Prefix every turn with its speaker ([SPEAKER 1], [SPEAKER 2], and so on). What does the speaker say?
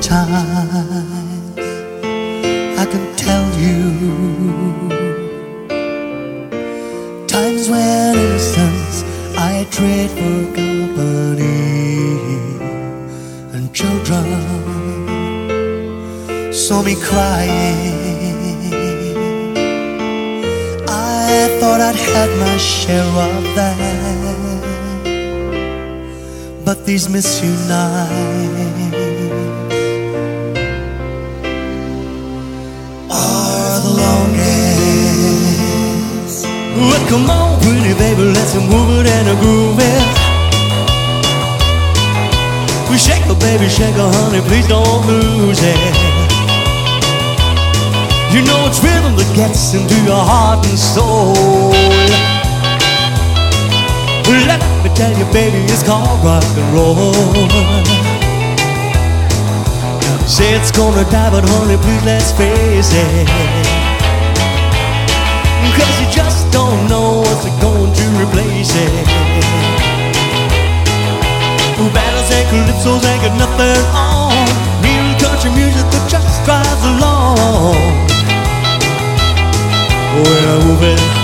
[SPEAKER 1] times I can tell you, times when innocence I trade for company, and children saw me crying. I thought I'd had my share of that, but these miss you nights are the longest. Well, come on, pretty baby, let's move it and groove it. We shake it, baby, shake it, honey, please don't lose it. You know it's rhythm that gets into your heart and soul. Let me tell you, baby, it's called rock and roll. Say it's gonna die, but honey, please let's face it, 'cause you just don't know what's going to replace it. Battles and calypsos ain't got nothing on. Real country music that just drives along. We're moving